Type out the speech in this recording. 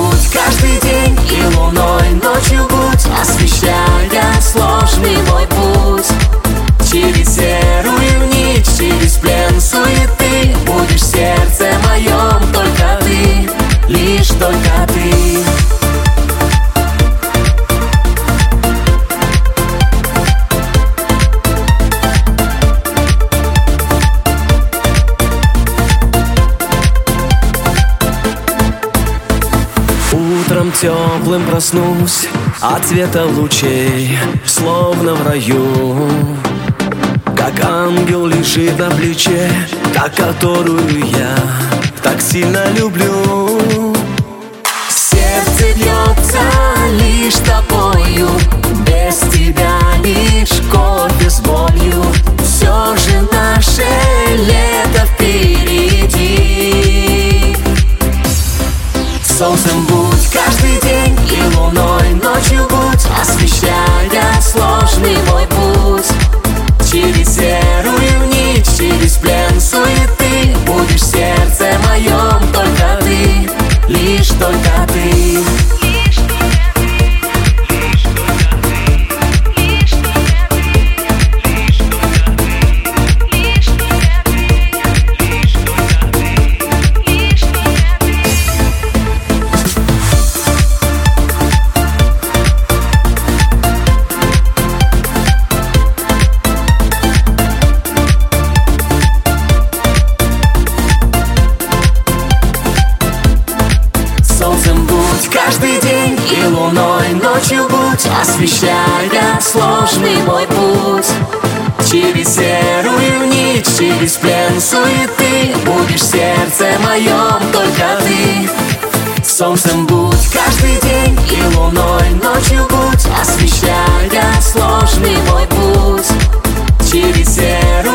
будь каждый день, и луной ночью будь, освещая сложный мой путь. Через серую нить, через плен суеты, будешь в сердце моем только ты, лишь только ты. Утром теплым проснусь от света лучей, словно в раю. Как ангел лежит на плече, та, которую я так сильно люблю. Сердце бьется лишь тобою, без тебя лишь кофе с болью. Все же наше лето впереди. Солнцем будь каждый день, и луной ночью будь, освещая сложный мой путь. Через серую нить, через плен суеты, будешь в сердце моем только ты, лишь только ты. Солнцем будь каждый день, и луной ночью будь, освещая сложный мой путь. Через серую нить, через плен суеты, будешь в сердце моем только ты. Солнцем будь каждый день, и луной ночью будь, освещая сложный мой путь. Через серую